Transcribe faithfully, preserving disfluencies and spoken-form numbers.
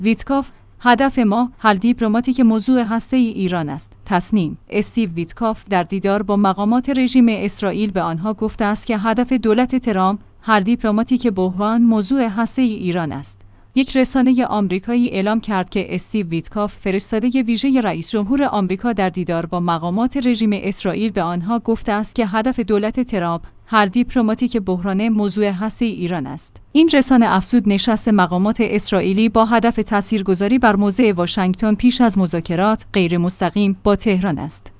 ویتکاف: هدف ما حل دیپلماتیک موضوع هسته‌ای ایران است. تصنیم: استیو ویتکاف در دیدار با مقامات رژیم اسرائیل به آنها گفته است که هدف دولت ترامپ حل دیپلماتیک بحران موضوع هسته‌ای ایران است. یک رسانه آمریکایی اعلام کرد که استیو ویتکاف، فرستاده ویژه رئیس جمهور آمریکا در دیدار با مقامات رژیم اسرائیل به آنها گفته است که هدف دولت ترامپ حل دیپلماتیک بحران موضوع هسته‌ای ایران است. این رسانه افزود نشست مقامات اسرائیلی با هدف تاثیرگذاری بر موضع واشنگتن پیش از مذاکرات غیر مستقیم با تهران است.